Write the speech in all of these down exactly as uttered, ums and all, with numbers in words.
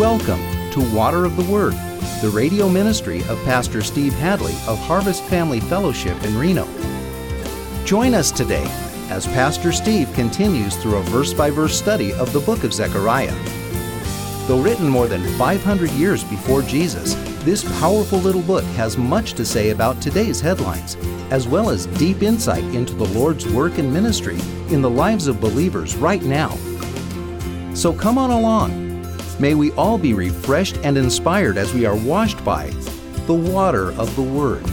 Welcome to Water of the Word, the radio ministry of Pastor Steve Hadley of Harvest Family Fellowship in Reno. Join us today as Pastor Steve continues through a verse-by-verse study of the book of Zechariah. Though written more than five hundred years before Jesus, this powerful little book has much to say about today's headlines, as well as deep insight into the Lord's work and ministry in the lives of believers right now. So come on along. May we all be refreshed and inspired as we are washed by the water of the Word.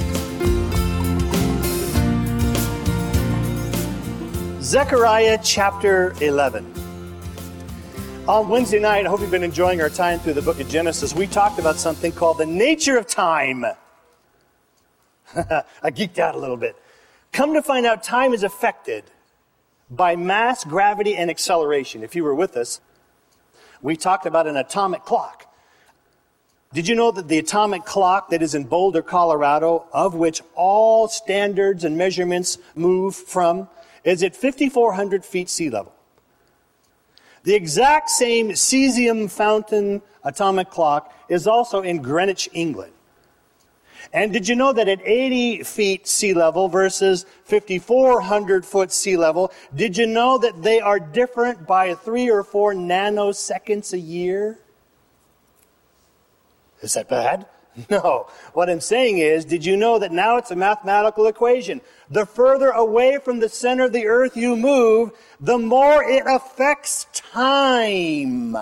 Zechariah chapter eleven. On Wednesday night, I hope you've been enjoying our time through the book of Genesis. We talked about something called the nature of time. I geeked out a little bit. Come to find out, time is affected by mass, gravity, and acceleration. If you were with us, we talked about an atomic clock. Did you know that the atomic clock that is in Boulder, Colorado, of which all standards and measurements move from, is at fifty-four hundred feet sea level? The exact same cesium fountain atomic clock is also in Greenwich, England. And did you know that at eighty feet sea level versus fifty-four hundred foot sea level, did you know that they are different by three or four nanoseconds a year? Is that bad? No. What I'm saying is, did you know that now it's a mathematical equation? The further away from the center of the earth you move, the more it affects time.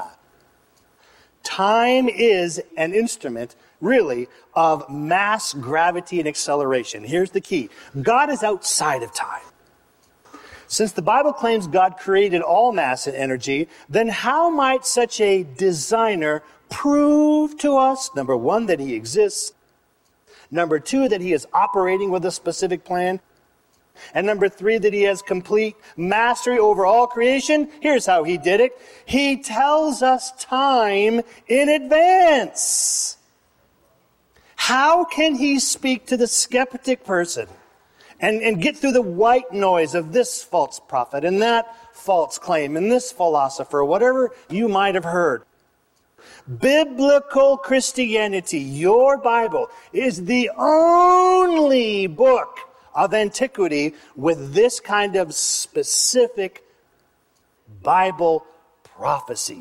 Time is an instrument, really, of mass, gravity, and acceleration. Here's the key. God is outside of time. Since the Bible claims God created all mass and energy, then how might such a designer prove to us, number one, that he exists, number two, that he is operating with a specific plan, and number three, that he has complete mastery over all creation? Here's how he did it. He tells us time in advance. How can he speak to the skeptic person and, and get through the white noise of this false prophet and that false claim and this philosopher, whatever you might have heard? Biblical Christianity, your Bible, is the only book of antiquity with this kind of specific Bible prophecy.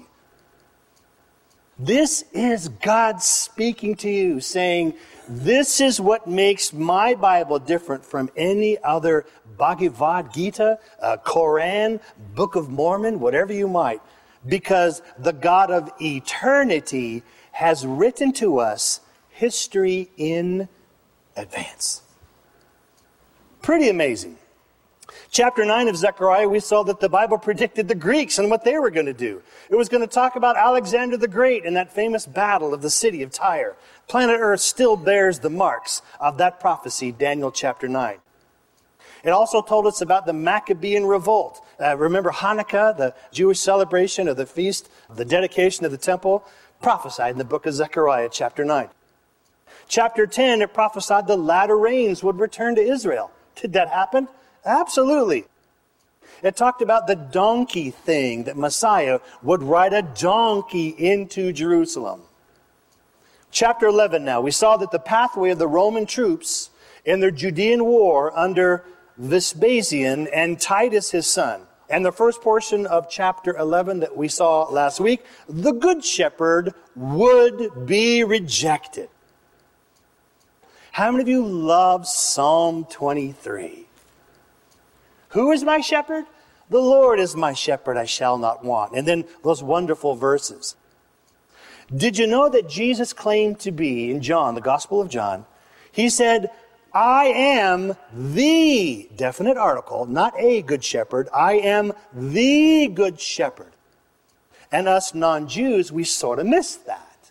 This is God speaking to you, saying, this is what makes my Bible different from any other Bhagavad Gita, uh, Koran, Book of Mormon, whatever you might. Because the God of eternity has written to us history in advance. Pretty amazing. Chapter nine of Zechariah, we saw that the Bible predicted the Greeks and what they were going to do. It was going to talk about Alexander the Great and that famous battle of the city of Tyre. Planet Earth still bears the marks of that prophecy, Daniel chapter nine. It also told us about the Maccabean revolt. Uh, remember Hanukkah, the Jewish celebration of the feast, the dedication of the temple, prophesied in the book of Zechariah, chapter nine. Chapter ten, it prophesied the latter rains would return to Israel. Did that happen? Absolutely. It talked about the donkey thing, that Messiah would ride a donkey into Jerusalem. Chapter eleven now, we saw that the pathway of the Roman troops in their Judean war under Vespasian and Titus his son. And the first portion of chapter eleven that we saw last week, the good shepherd would be rejected. How many of you love Psalm twenty-three? Who is my shepherd? The Lord is my shepherd, I shall not want. And then those wonderful verses. Did you know that Jesus claimed to be, in John, the Gospel of John, he said, I am the, definite article, not a good shepherd, I am the good shepherd. And us non-Jews, we sort of miss that.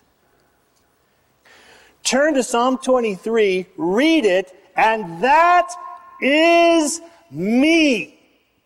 Turn to Psalm twenty-three, read it, and that is me.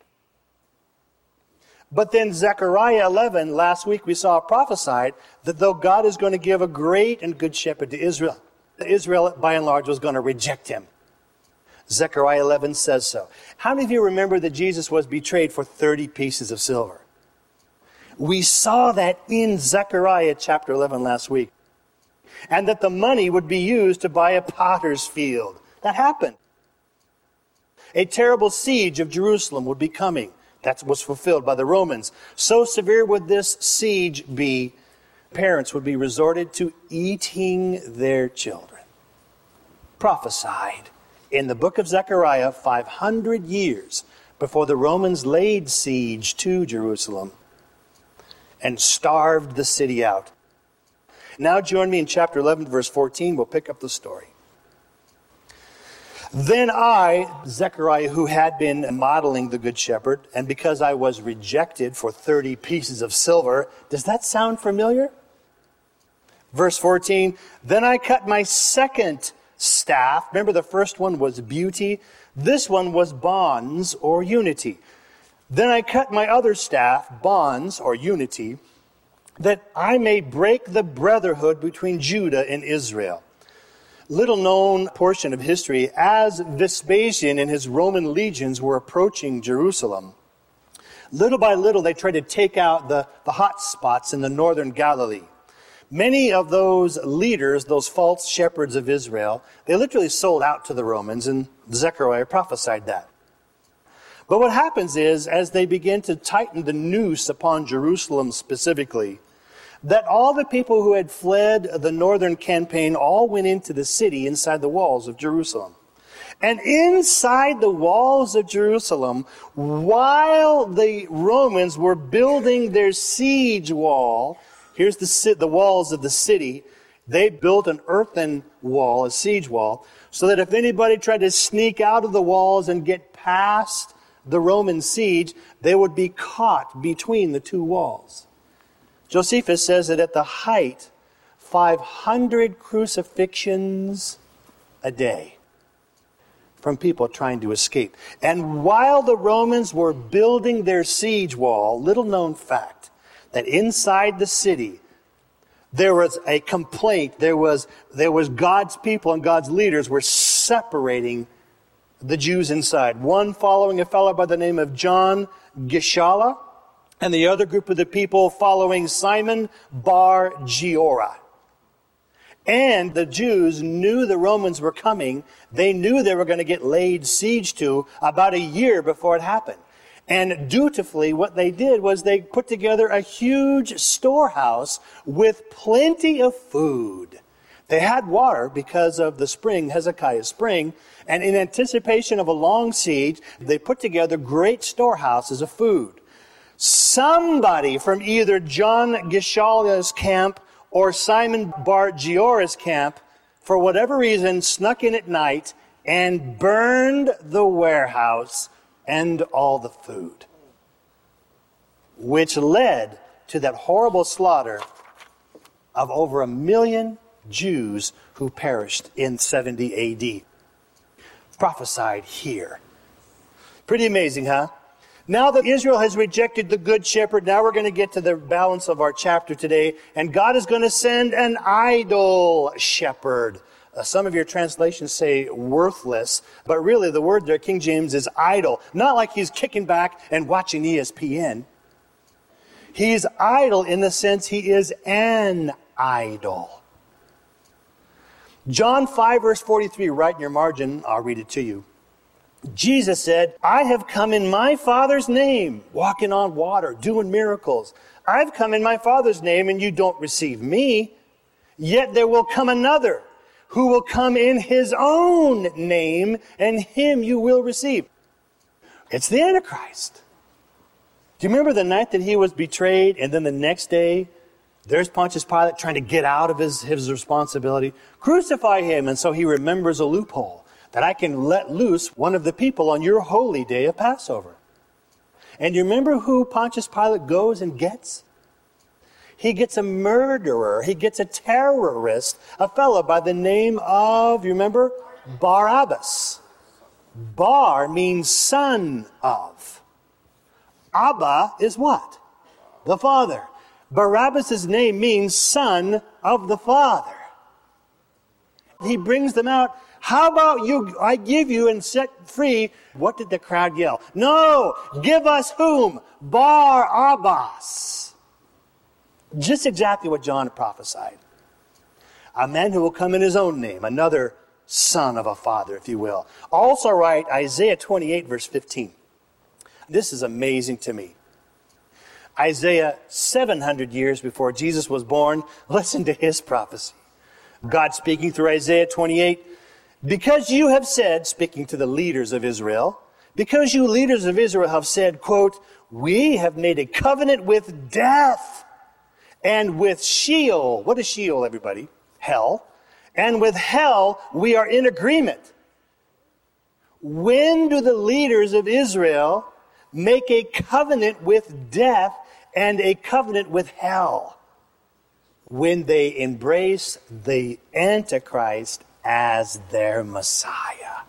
But then Zechariah eleven, last week we saw prophesied that though God is going to give a great and good shepherd to Israel, Israel by and large was going to reject him. Zechariah eleven says so. How many of you remember that Jesus was betrayed for thirty pieces of silver? We saw that in Zechariah chapter eleven last week. And that the money would be used to buy a potter's field. That happened. A terrible siege of Jerusalem would be coming. That was fulfilled by the Romans. So severe would this siege be, parents would be resorted to eating their children. Prophesied in the book of Zechariah five hundred years before the Romans laid siege to Jerusalem and starved the city out. Now join me in chapter eleven, verse fourteen. We'll pick up the story. Then I, Zechariah, who had been modeling the Good Shepherd, and because I was rejected for thirty pieces of silver, does that sound familiar? Verse fourteen, then I cut my second staff. Remember, the first one was beauty. This one was bonds or unity. Then I cut my other staff, bonds or unity, that I may break the brotherhood between Judah and Israel. Little known portion of history, as Vespasian and his Roman legions were approaching Jerusalem, little by little they tried to take out the, the hot spots in the northern Galilee. Many of those leaders, those false shepherds of Israel, they literally sold out to the Romans, and Zechariah prophesied that. But what happens is, as they begin to tighten the noose upon Jerusalem specifically, that all the people who had fled the northern campaign all went into the city inside the walls of Jerusalem. And inside the walls of Jerusalem, while the Romans were building their siege wall, here's the, the walls of the city, they built an earthen wall, a siege wall, so that if anybody tried to sneak out of the walls and get past the Roman siege, they would be caught between the two walls. Josephus says that at the height, five hundred crucifixions a day from people trying to escape. And while the Romans were building their siege wall, little known fact, that inside the city, there was a complaint, there was, there was God's people and God's leaders were separating the Jews inside. One following a fellow by the name of John Gischala, and the other group of the people following Simon Bar Giora. And the Jews knew the Romans were coming. They knew they were going to get laid siege to about a year before it happened. And dutifully, what they did was they put together a huge storehouse with plenty of food. They had water because of the spring, Hezekiah's spring, and in anticipation of a long siege, they put together great storehouses of food. Somebody from either John Gischala's camp or Simon Bar Giora's camp, for whatever reason, snuck in at night and burned the warehouse and all the food, which led to that horrible slaughter of over a million Jews who perished in seventy A D. Prophesied here. Pretty amazing, huh? Now that Israel has rejected the Good Shepherd, now we're going to get to the balance of our chapter today, and God is going to send an idol shepherd. Uh, some of your translations say worthless, but really the word there, King James, is idle. Not like he's kicking back and watching E S P N. He's idle in the sense he is an idol. John five, verse forty-three, right in your margin, I'll read it to you. Jesus said, I have come in my Father's name, walking on water, doing miracles. I've come in my Father's name, and you don't receive me. Yet there will come another who will come in his own name, and him you will receive. It's the Antichrist. Do you remember the night that he was betrayed, and then the next day, there's Pontius Pilate trying to get out of his, his responsibility? Crucify him. And so he remembers a loophole that I can let loose one of the people on your holy day of Passover. And you remember who Pontius Pilate goes and gets? He gets a murderer. He gets a terrorist, a fellow by the name of, you remember? Barabbas. Bar means son of. Abba is what? The Father. Barabbas' name means son of the Father. He brings them out. How about you, I give you and set free. What did the crowd yell? No, give us whom? Barabbas. Just exactly what John prophesied. A man who will come in his own name, another son of a father, if you will. Also write Isaiah twenty-eight, verse fifteen. This is amazing to me. Isaiah, seven hundred years before Jesus was born, listen to his prophecy. God speaking through Isaiah twenty-eight, because you have said, speaking to the leaders of Israel, because you leaders of Israel have said, quote, we have made a covenant with death and with Sheol. What is Sheol, everybody? Hell. And with hell, we are in agreement. When do the leaders of Israel make a covenant with death and a covenant with hell? When they embrace the Antichrist as their Messiah.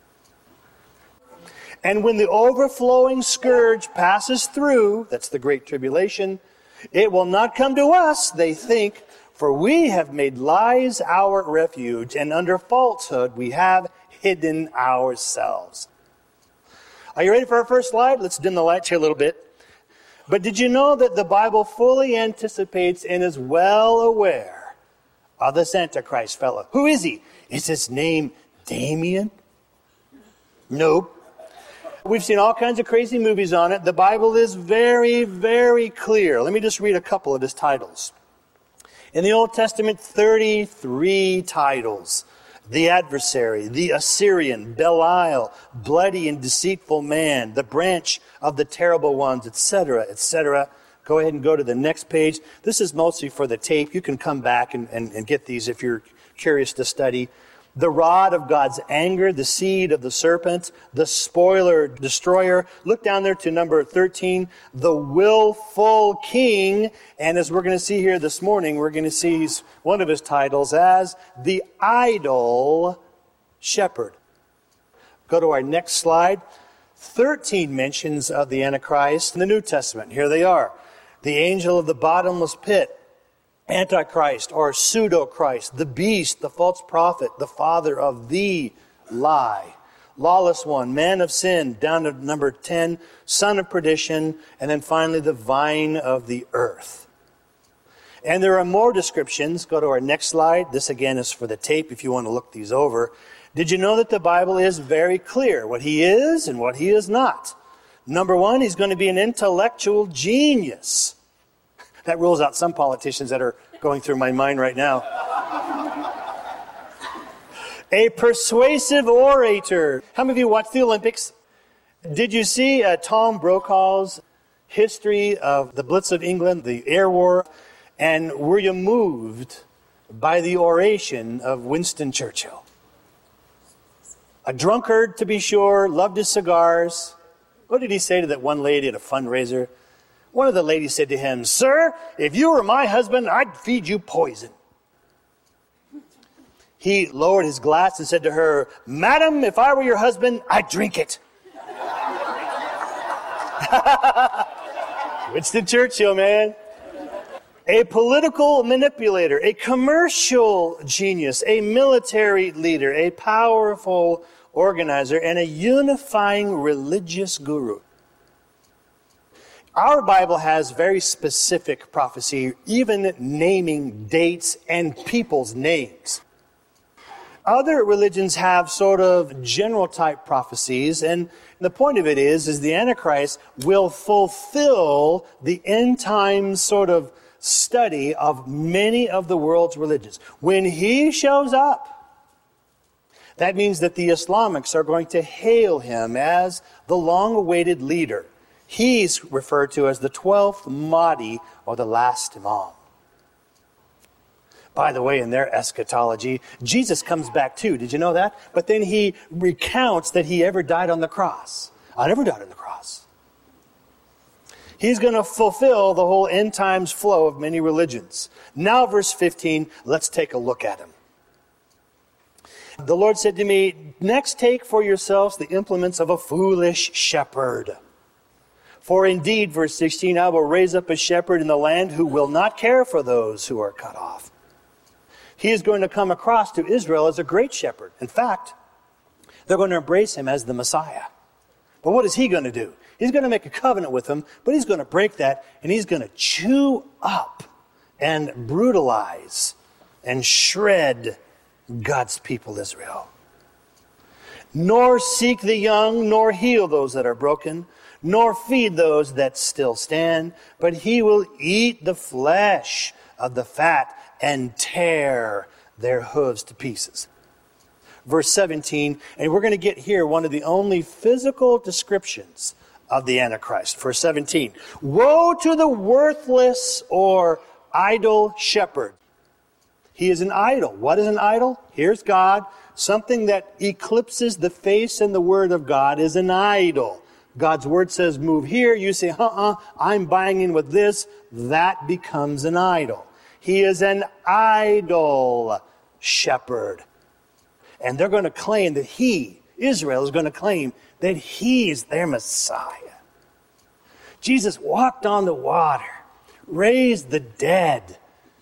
And when the overflowing scourge passes through, that's the Great Tribulation, it will not come to us, they think, for we have made lies our refuge, and under falsehood we have hidden ourselves. Are you ready for our first slide? Let's dim the lights here a little bit. But did you know that the Bible fully anticipates and is well aware of this Antichrist fellow? Who is he? Is his name Damien? Nope. We've seen all kinds of crazy movies on it. The Bible is very, very clear. Let me just read a couple of his titles. In the Old Testament, thirty-three titles. The adversary, the Assyrian, Belial, bloody and deceitful man, the branch of the terrible ones, et cetera, et cetera. Go ahead and go to the next page. This is mostly for the tape. You can come back and, and, and get these if you're curious to study. The rod of God's anger, the seed of the serpent, the spoiler, destroyer. Look down there to number thirteen, the willful king. And as we're going to see here this morning, we're going to see one of his titles as the idle shepherd. Go to our next slide. thirteen mentions of the Antichrist in the New Testament. Here they are. The angel of the bottomless pit. Antichrist or pseudo-Christ, the beast, the false prophet, the father of the lie. Lawless one, man of sin, down to number ten, son of perdition, and then finally the vine of the earth. And there are more descriptions. Go to our next slide. This again is for the tape if you want to look these over. Did you know that the Bible is very clear what he is and what he is not? Number one, he's going to be an intellectual genius. That rules out some politicians that are going through my mind right now. A persuasive orator. How many of you watched the Olympics? Did you see uh, Tom Brokaw's history of the Blitz of England, the air war? And were you moved by the oration of Winston Churchill? A drunkard, to be sure, loved his cigars. What did he say to that one lady at a fundraiser? One of the ladies said to him, "Sir, if you were my husband, I'd feed you poison." He lowered his glass and said to her, "Madam, if I were your husband, I'd drink it." Winston Churchill, man. A political manipulator, a commercial genius, a military leader, a powerful organizer, and a unifying religious guru. Our Bible has very specific prophecy, even naming dates and people's names. Other religions have sort of general type prophecies, and the point of it is, is the Antichrist will fulfill the end times sort of study of many of the world's religions. When he shows up, that means that the Islamics are going to hail him as the long-awaited leader. He's referred to as the twelfth Mahdi, or the last Imam. By the way, in their eschatology, Jesus comes back too. Did you know that? But then he recounts that he ever died on the cross. I never died on the cross. He's going to fulfill the whole end times flow of many religions. Now, verse fifteen, let's take a look at him. The Lord said to me, "Next take for yourselves the implements of a foolish shepherd. For indeed," verse sixteen, "I will raise up a shepherd in the land who will not care for those who are cut off." He is going to come across to Israel as a great shepherd. In fact, they're going to embrace him as the Messiah. But what is he going to do? He's going to make a covenant with them, but he's going to break that, and he's going to chew up and brutalize and shred God's people, Israel. Nor seek the young, nor heal those that are broken, nor feed those that still stand, but he will eat the flesh of the fat and tear their hooves to pieces. Verse seventeen, and we're going to get here one of the only physical descriptions of the Antichrist. Verse seventeen, woe to the worthless or idol shepherd. He is an idol. What is an idol? Here's God. Something that eclipses the face and the word of God is an idol. God's word says move here. You say, uh-uh, I'm buying in with this. That becomes an idol. He is an idol shepherd. And they're going to claim that he, Israel, is going to claim that he is their Messiah. Jesus walked on the water, raised the dead,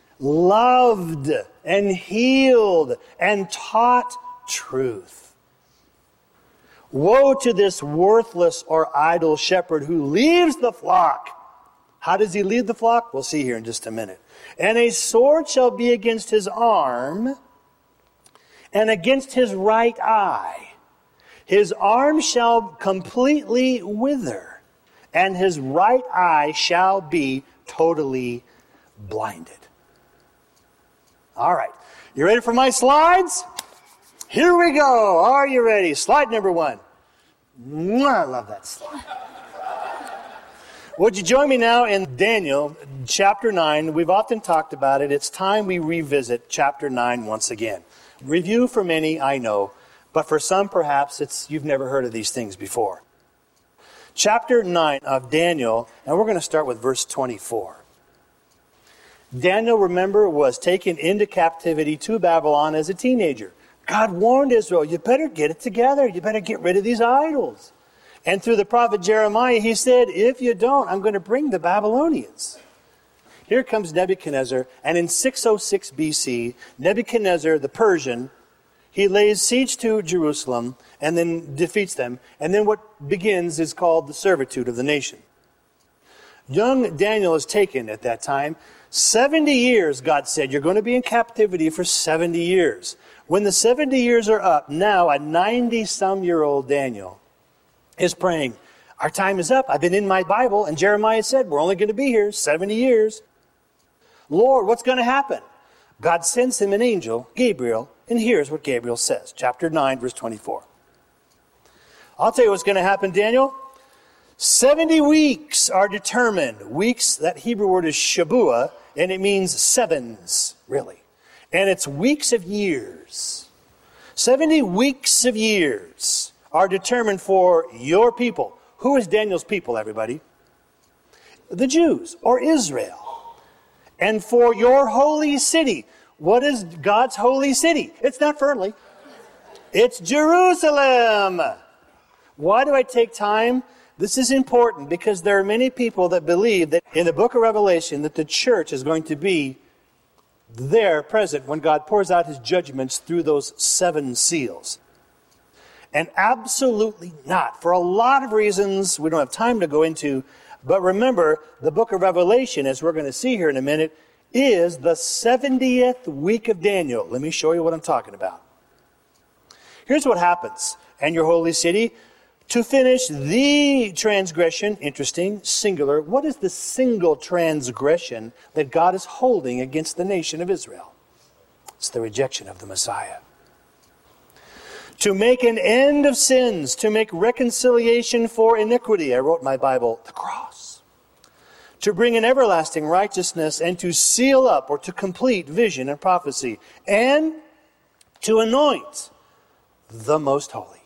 loved and healed and taught truth. Woe to this worthless or idle shepherd who leaves the flock. How does he leave the flock? We'll see here in just a minute. And a sword shall be against his arm and against his right eye. His arm shall completely wither, and his right eye shall be totally blinded. All right. You ready for my slides? Here we go. Are you ready? Slide number one. Mwah, I love that slide. Would you join me now in Daniel chapter nine? We've often talked about it. It's time we revisit chapter nine once again. Review for many, I know, but for some perhaps it's you've never heard of these things before. Chapter nine of Daniel, and we're going to start with verse twenty-four. Daniel, remember, was taken into captivity to Babylon as a teenager. God warned Israel, you better get it together. You better get rid of these idols. And through the prophet Jeremiah, he said, if you don't, I'm going to bring the Babylonians. Here comes Nebuchadnezzar, and in six oh six B C, Nebuchadnezzar, the Persian, he lays siege to Jerusalem and then defeats them. And then what begins is called the servitude of the nation. Young Daniel is taken at that time. seventy years, God said, you're going to be in captivity for seventy years. When the seventy years are up, now a ninety-some-year-old Daniel is praying, our time is up. I've been in my Bible, and Jeremiah said, we're only going to be here seventy years. Lord, what's going to happen? God sends him an angel, Gabriel, and here's what Gabriel says. Chapter nine, verse twenty-four. I'll tell you what's going to happen, Daniel. seventy weeks are determined. Weeks, that Hebrew word is Shabuah, and it means sevens, really. And it's weeks of years. seventy weeks of years are determined for your people. Who is Daniel's people, everybody? The Jews, or Israel. And for your holy city. What is God's holy city? It's not Fernley. It's Jerusalem. Why do I take time? This is important because there are many people that believe that in the book of Revelation that the church is going to be there present when God pours out his judgments through those seven seals. And absolutely not. For a lot of reasons we don't have time to go into. But remember, the book of Revelation, as we're going to see here in a minute, is the seventieth week of Daniel. Let me show you what I'm talking about. Here's what happens. And your holy city, to finish the transgression, interesting, singular. What is the single transgression that God is holding against the nation of Israel? It's the rejection of the Messiah. To make an end of sins, to make reconciliation for iniquity. I wrote in my Bible, the cross. To bring an everlasting righteousness and to seal up or to complete vision and prophecy. And to anoint the most holy.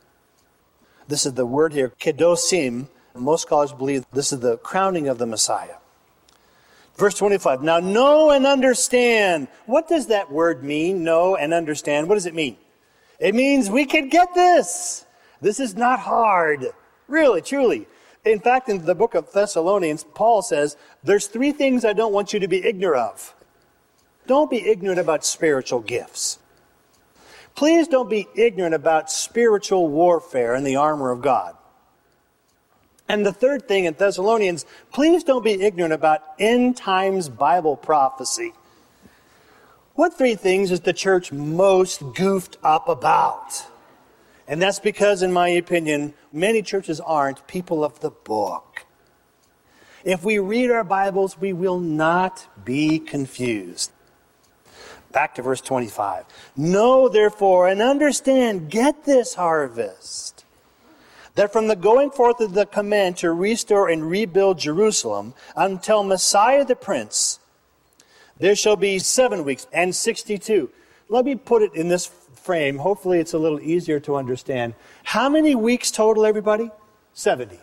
This is the word here, kedosim. Most scholars believe this is the crowning of the Messiah. Verse twenty-five. Now know and understand. What does that word mean? Know and understand. What does it mean? It means we can get this. This is not hard. Really, truly. In fact, in the book of Thessalonians, Paul says, there's three things I don't want you to be ignorant of. Don't be ignorant about spiritual gifts. Please don't be ignorant about spiritual warfare and the armor of God. And the third thing in Thessalonians, please don't be ignorant about end times Bible prophecy. What three things is the church most goofed up about? And that's because, in my opinion, many churches aren't people of the book. If we read our Bibles, we will not be confused. Back to verse twenty-five. Know, therefore, and understand, get this, Harvest, that from the going forth of the command to restore and rebuild Jerusalem until Messiah the Prince, there shall be seven weeks and sixty-two. Let me put it in this frame. Hopefully it's a little easier to understand. How many weeks total, everybody? seventy.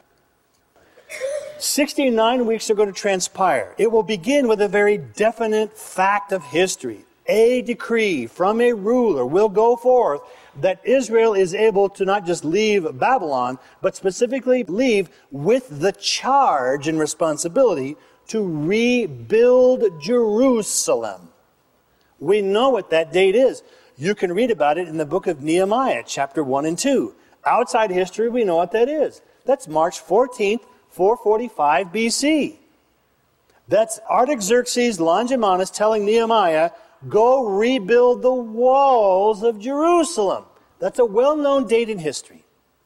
sixty-nine weeks are going to transpire. It will begin with a very definite fact of history. A decree from a ruler will go forth that Israel is able to not just leave Babylon, but specifically leave with the charge and responsibility to rebuild Jerusalem. We know what that date is. You can read about it in the book of Nehemiah, chapter one and two. Outside history, we know what that is. That's March fourteenth, four forty-five B C. That's Artaxerxes Longimanus telling Nehemiah, go rebuild the walls of Jerusalem. That's a well-known date in history.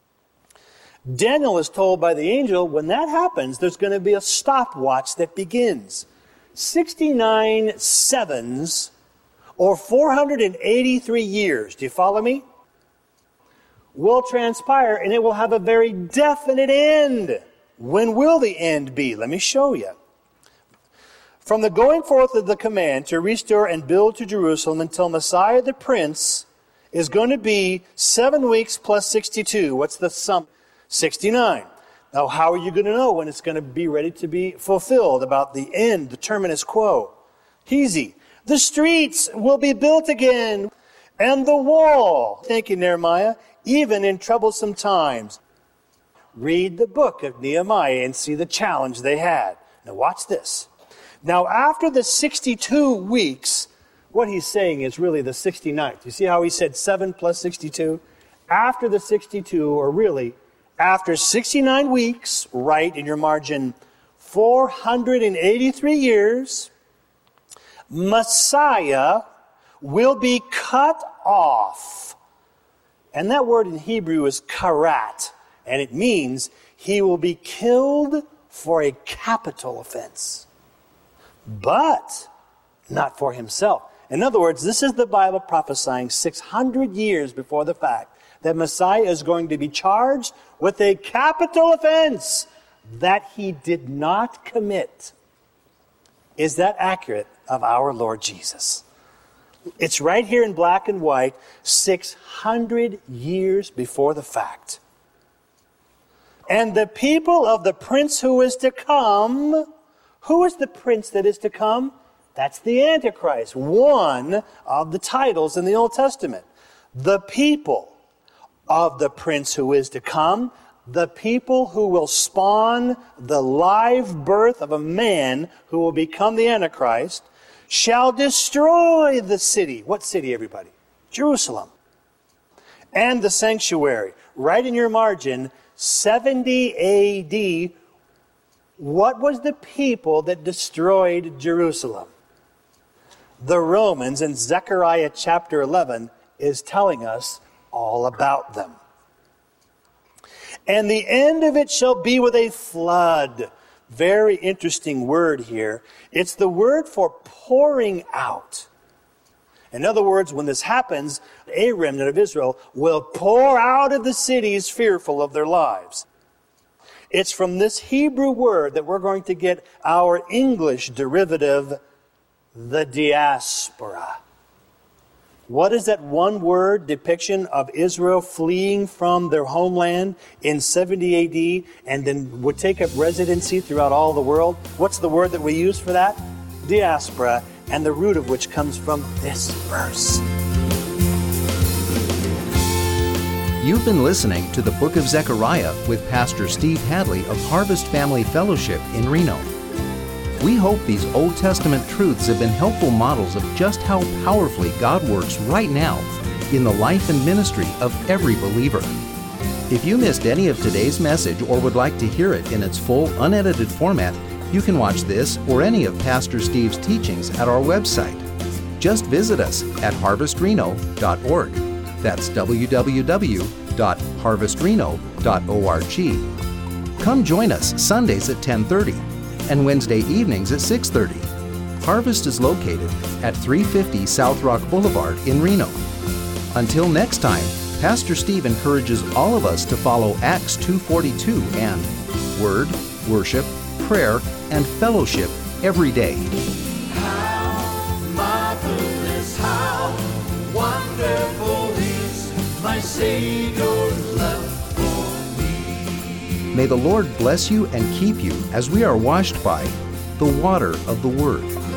Daniel is told by the angel, when that happens, there's going to be a stopwatch that begins. sixty-nine sevens, or four hundred eighty-three years, do you follow me? Will transpire, and it will have a very definite end. When will the end be? Let me show you. From the going forth of the command to restore and build to Jerusalem until Messiah the Prince is going to be seven weeks plus sixty-two. What's the sum? sixty-nine. Now, how are you going to know when it's going to be ready to be fulfilled about the end, the terminus quo? Easy. The streets will be built again, and the wall. Thank you, Nehemiah. Even in troublesome times. Read the book of Nehemiah and see the challenge they had. Now, watch this. Now, after the sixty-two weeks, what he's saying is really the sixty-ninth. You see how he said seven plus sixty-two? After the sixty-two, or really, after sixty-nine weeks, write in your margin, four hundred eighty-three years, Messiah will be cut off. And that word in Hebrew is karat, and it means he will be killed for a capital offense. But not for himself. In other words, this is the Bible prophesying six hundred years before the fact that Messiah is going to be charged with a capital offense that he did not commit. Is that accurate of our Lord Jesus? It's right here in black and white, six hundred years before the fact. And the people of the prince who is to come. Who is the prince that is to come? That's the Antichrist, one of the titles in the Old Testament. The people of the prince who is to come, the people who will spawn the live birth of a man who will become the Antichrist, shall destroy the city. What city, everybody? Jerusalem. And the sanctuary. Right in your margin, seventy A D, what was the people that destroyed Jerusalem? The Romans, in Zechariah chapter eleven, is telling us all about them. And the end of it shall be with a flood. Very interesting word here. It's the word for pouring out. In other words, when this happens, a remnant of Israel will pour out of the cities fearful of their lives. It's from this Hebrew word that we're going to get our English derivative, the diaspora. What is that one word depiction of Israel fleeing from their homeland in seventy A D and then would take up residency throughout all the world? What's the word that we use for that? Diaspora, and the root of which comes from this verse. You've been listening to the Book of Zechariah with Pastor Steve Hadley of Harvest Family Fellowship in Reno. We hope these Old Testament truths have been helpful models of just how powerfully God works right now in the life and ministry of every believer. If you missed any of today's message or would like to hear it in its full, unedited format, you can watch this or any of Pastor Steve's teachings at our website. Just visit us at harvest reno dot org. That's w w w dot harvest reno dot org. Come join us Sundays at ten thirty and Wednesday evenings at six thirty. Harvest is located at three fifty South Rock Boulevard in Reno. Until next time, Pastor Steve encourages all of us to follow Acts two forty-two and Word, Worship, Prayer, and Fellowship every day. How marvelous, how wonderful is my Savior's love for me. May the Lord bless you and keep you as we are washed by the water of the Word.